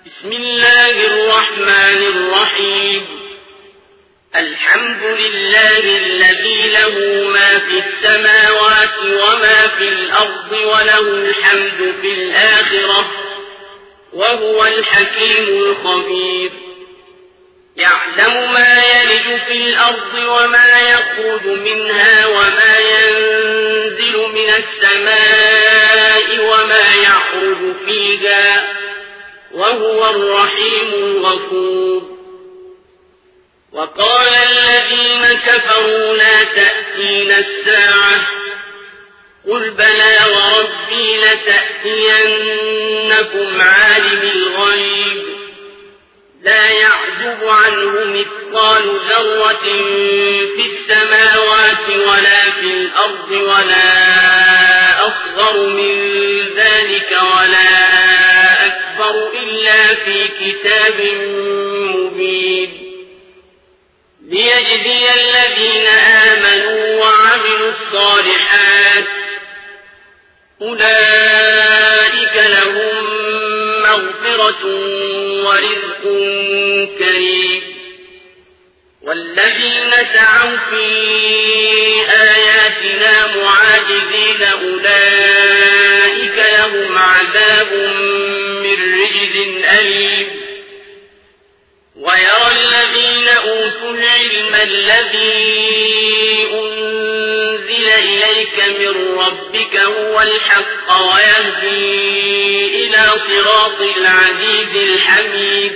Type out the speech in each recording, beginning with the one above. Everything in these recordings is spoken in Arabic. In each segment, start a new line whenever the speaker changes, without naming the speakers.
بسم الله الرحمن الرحيم. الحمد لله الذي له ما في السماوات وما في الأرض وله الحمد في الآخرة وهو الحكيم الخبير. يعلم ما يلج في الأرض وما يخرج منها وما ينزل من السماء وما يعرج فيها وهو الرحيم الغفور. وقال الذين كفروا لا تأتينا الساعة قل بلى وربي لتأتينكم عالم الغيب لا يعزب عنه مثقال ذرة في السماوات ولا في الأرض ولا أصغر من ذلك ولا أكبر إلا في كتاب مبين ليجزي الذين آمنوا وعملوا الصالحات أولئك لهم مغفرة ورزق كريم. والذين سعوا في آياتنا معاجزين أولئك لهم عذاب من رجز أليم. ويرى الذين أوتوا العلم الذي أنزل إليك من ربك هو الحق ويهدي إلى صراط العزيز الحميد.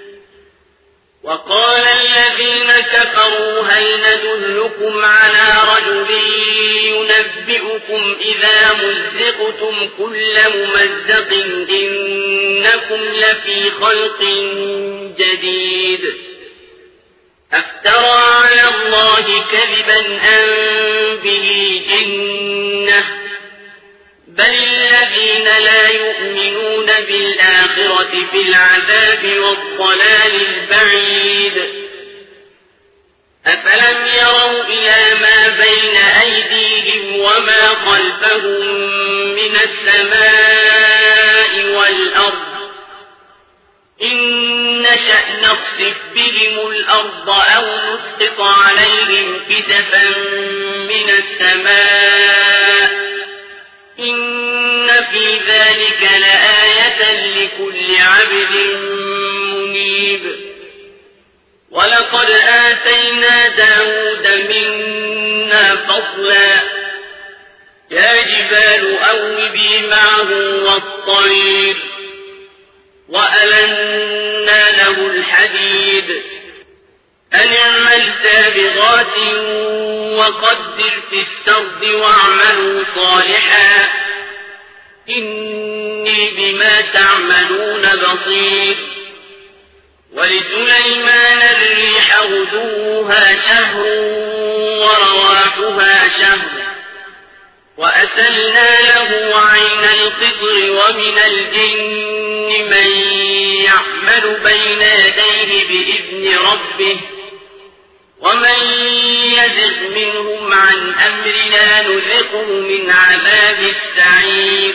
وقال الذين كفروا هل ندلكم على رجل ينبئكم إذا مزقتم كل ممزق إنكم لفي خلق جديد أفترى على الله كذبا أم به جنة بل الذين لا يؤمنون بالآخرة في العذاب والضلال البعيد. أفلم يروا إلى ما بين أيديهم وما خلفهم من السماء والأرض إن نشأ نخسف بهم الأرض أو نسقط عليهم كسفا من السماء إن في ذلك لآية لكل عبد منيب. ولقد آتينا داود منا فضلا يا جبال أوبي معه والطير وألنا له الحديد أن اعمل سابغات وقدر في السرد واعملوا صالحا إني بما تعملون بصير. ولسليمان الريح غدوها شهر ورواحها شهر وأسلنا له عين القطر ومن الجن من يعمل بين يديه بإذن ربه ومن يزغ منهم عن أمرنا نذقه من عذاب السعير.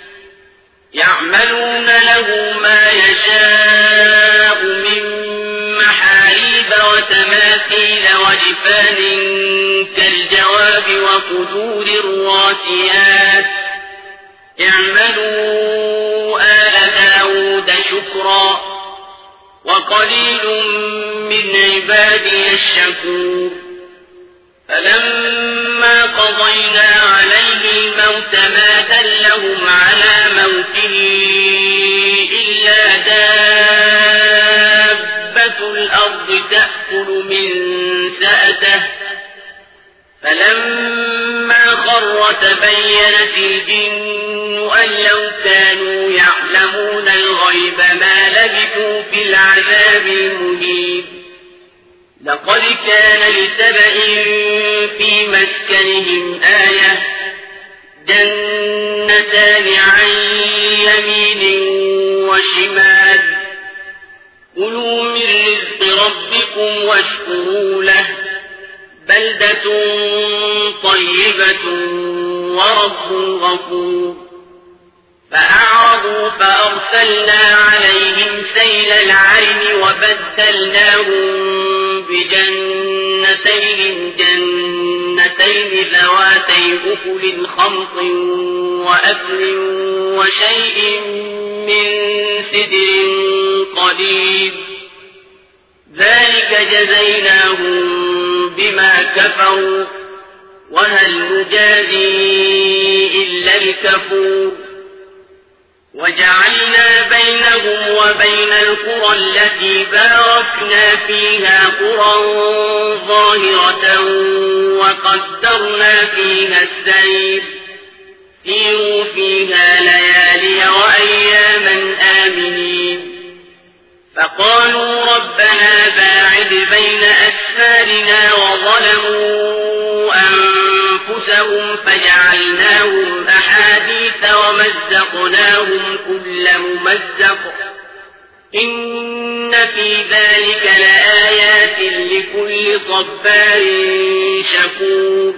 يعملون له ما يشاء من محاريب وتماثيل وجفان كالجواب وقدور الراسيات اعملوا آل داود شكرا وقليل من عبادي الشكور. فلما قضينا عليه الموت ما دلهم على موته إلا دابة الأرض تأكل من سأته فلما خر تبينت الجن أن لو كانوا يعلمون الغيب ما لبثوا في العذاب المهين. لقد كان لسبإ في مسكنهم آية جنتان عن يمين وشمال كلوا من رزق ربكم واشكروا له بلدة طيبة ورب غفور. فأعرضوا فأرسلنا عليهم العلم وبدلناهم بجنتين ذواتي أكل خمط وأكل وشيء من سدر قليل ذلك جزيناهم بما كفروا وهل نجازي إلا الكفور وجعلنا بينهم وبين القرى التي باركنا فيها قرى ظاهرة وقدرنا فيها السير سيروا فيها ليالي وأياما آمنين فقالوا ربنا باعد بين أسفارنا وظلموا أنفسهم فجعلناهم أحاديث ومزقناهم كل ممزق إن في ذلك لآيات لكل صبار شكور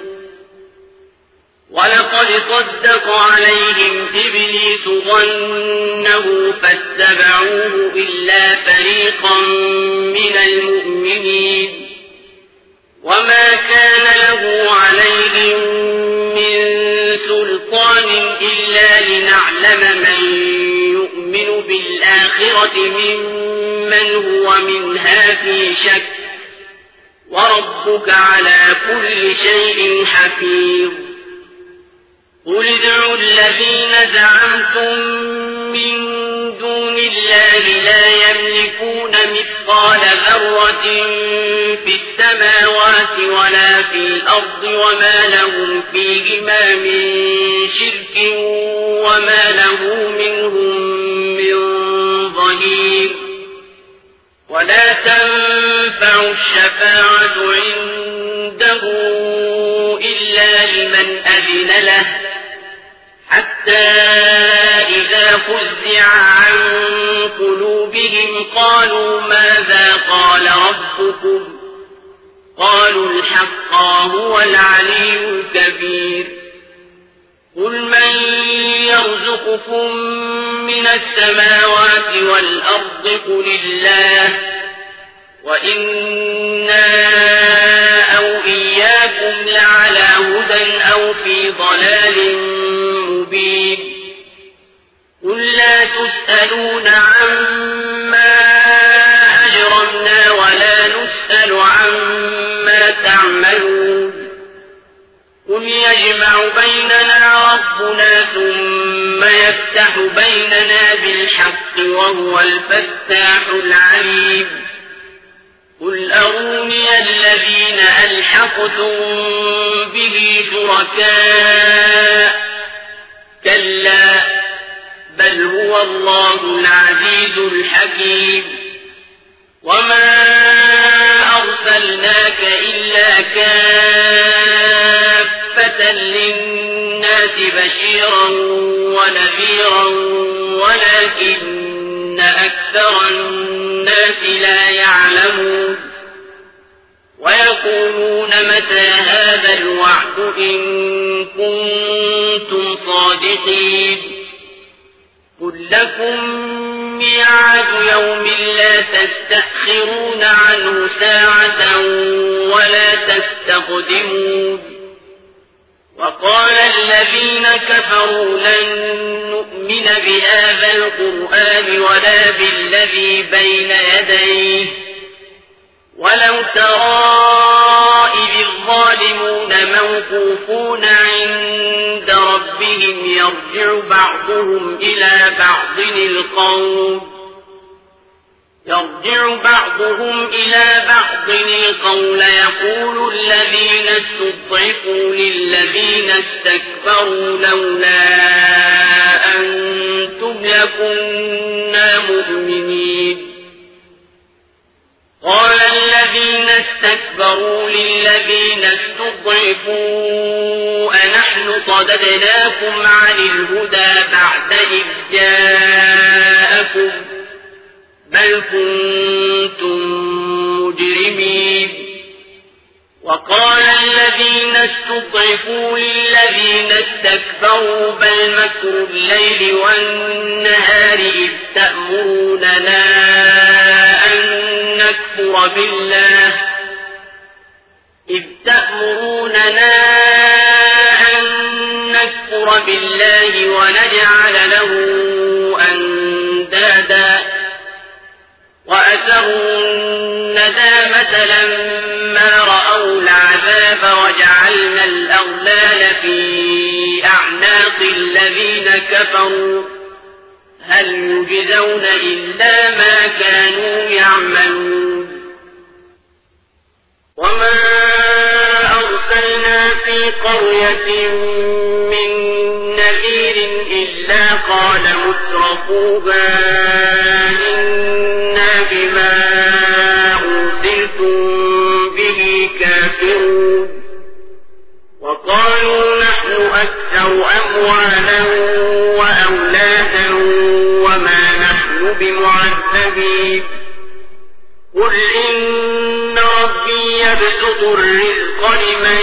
ولقد صدق عليهم إبليس ظنه فاتبعوه إلا فريقا من المؤمنين وما كان له عليهم من سلطان إلا لنعلم من يؤمن بالآخرة ممن هو منها في شك وربك على كل شيء حفيظ قل ادعوا الذين زعمتم من دون الله لا يملكون مثقال ذرة في السماوات ولا في الأرض وما لهم فيهما من شرك وما له منهم من ظهير ولا تنفع الشفاعة عنده إلا لمن أذن له حتى إذا فزع عن قلوبهم قالوا ماذا قال ربكم قالوا الحق هو العلي الكبير قل من يرزقكم من السماوات والأرض قل الله وإنا أو إياكم لعلى هدى أو في ضلال مبين قل لا تسألون عما أجرمنا ولا نسأل عما تعملون قل يجمع بيننا ربنا ثم يفتح بيننا بالحق وهو الفتاح العليم قل أروني الذين ألحقتم به شركاء كلا بل هو الله العزيز الحكيم وما أرسلناك إلا كافة للناس بشيرا ونذيرا ولكن أكثر الناس لا يعلمون ويقولون متى هذا الوعد إن كنتم صادقين قل لكم ميعاد يوم لا تستأخرون عنه ساعة ولا تستقدمون وقال الذين كفروا لن نؤمن بهذا القرآن ولا بالذي بين يديه ولو ترى إذ الظالمون موقوفون عند ربهم يرجع بعضهم إلى بعض القول يقول الذين استضعفوا للذين استكبروا لولا أنتم لكنا مؤمنين قال الذين استكبروا للذين استضعفوا أنحن صددناكم عن الهدى بعد إذ جاءكم بل كنتم مجرمين وقال الذين استضعفوا للذين استكبروا بل مكر الليل والنهار إذ تأمروننا إذ تأمروننا أن نكفر بالله ونجعل له أندادا وأسروا الندامة لما رأوا العذاب وجعلنا الأغلال في أعناق الذين كفروا هل يجزون إلا ما كانوا يعملون وما أرسلنا في قرية من نذير إلا قال مترفوها إنا بما أرسلتم به كافرون وقالوا نحن أكثر أموالا وأولادا وما نحن بمعذبين قل إن ربي يبسط الرزق لمن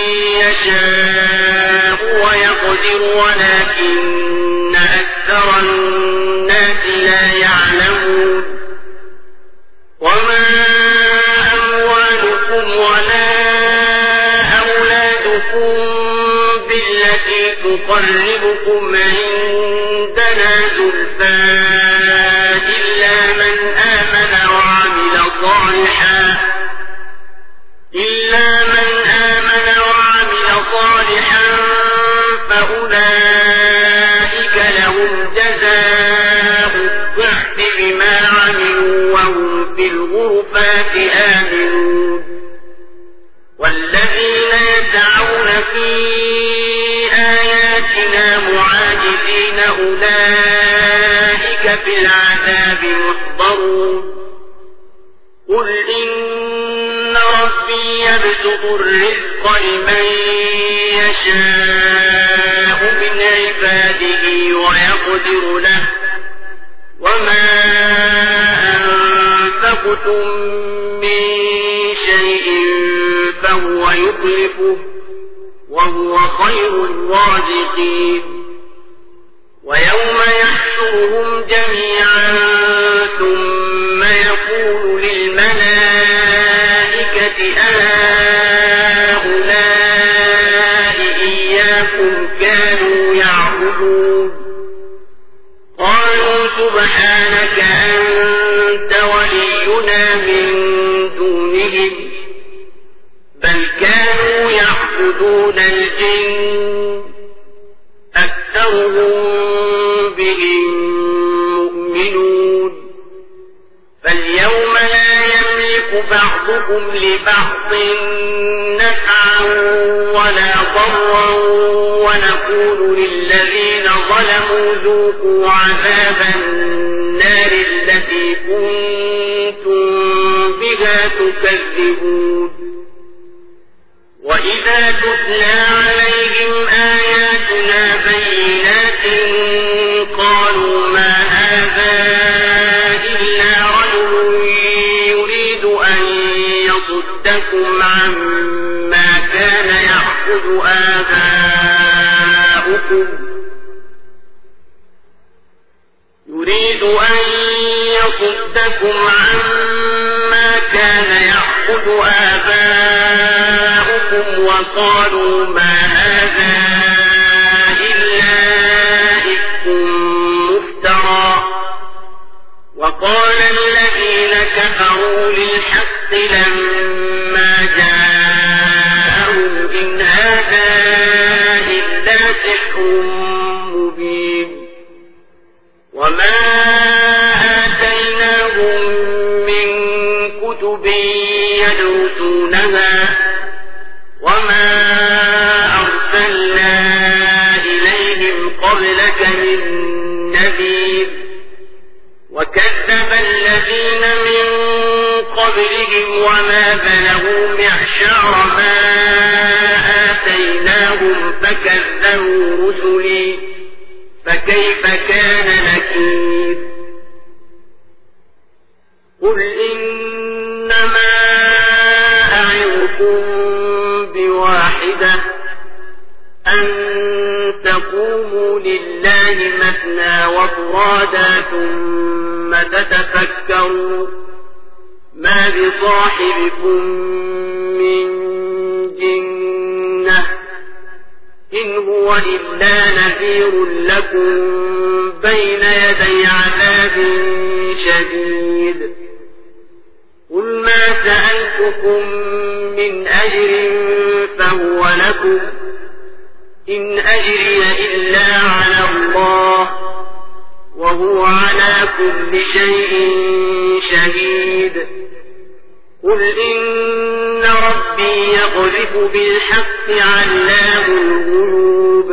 يشاء ويقدر ولكن أكثر الناس لا يعلمون وما أموالكم ولا أولادكم بالتي تقربكم عندنا زلفى إلا من آمن وعمل صالحا فأولئك لهم جزاء الضعف بما عملوا وهم في الغرفات آمنون والذين يسعون في آياتنا معاجزين أولئك في العذاب محضرون قل إن ربي يبسط الرزق لمن يشاء من عباده ويقدر له وما أنفقتم من شيء فهو يخلفه وهو خير الرازقين ويوم يحشرهم جميعا ثم يقول للملائكة أهؤلاء إياكم كانوا يعبدون قالوا سبحانك أنت ولينا من دونهم بل كانوا يعبدون الجن أكثرهم بهم مؤمنون فاليوم لا يملك بعضكم لبعض نفعا ولا ضرا ونقول للذين ظلموا ذوقوا عذاب النار التي كنتم بها تكذبون وإذا تتلى عليهم آياتنا بينات قالوا ما هذا إلا رجل يريد أن يصدكم عما كان يعبد آباؤكم وقالوا ما هذا إلا إفك مفترى وقال الذين كفروا للحق لما جاءهم إن هذا إلا سحر مبين وما آتيناهم من كتب يدرسونها وما أرسلنا إليهم قبلك من نذير وكذب الذين من قبلهم وما بلغوا معشار ما آتيناهم فكذبوا رسلي فكيف كان نكير قل إنما أعظكم بواحدة أن تقوموا لله مثنى وفرادا ثم تتفكروا ما بصاحبكم من جنة إن هو إلا نذير لكم بين يدي عذاب شديد قل ما سألتكم من أجر فهو لكم إن أجري إلا على الله وهو على كل شيء شهيد قل إن ربي يقذف بالحق علام الغيوب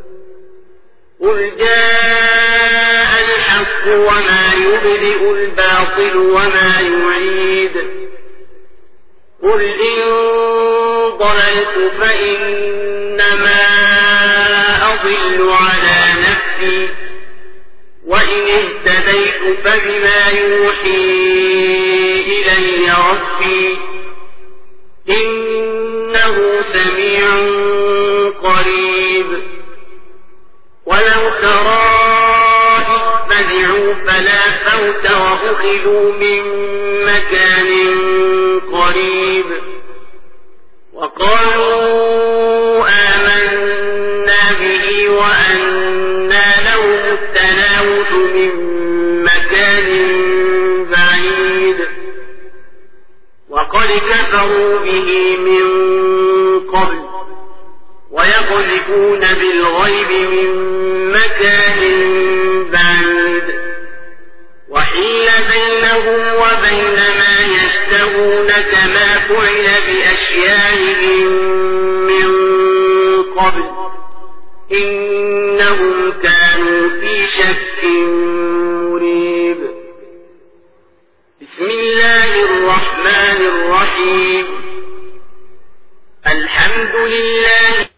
قل جاء الحق وما يبدئ الباطل وما يعيد قل إن ضللت فإنما أضل على نفسي وإن اهتديت فبما يوحي إلي ربي إنه سميع قريب ولو ترى إذ فزعوا فلا فوت وأخذوا من مكان قريب وقالوا آمنا به وأنى لهم التناوش من مكان بعيد وقد كفروا به من قبل ويقذفون بالغيب من مكان بعيد وحيل بينهم وبين ما يشتهون كما فعل بأشيائهم من قبل إنهم كانوا في شك مريب بسم الله الرحمن الرحيم الحمد لله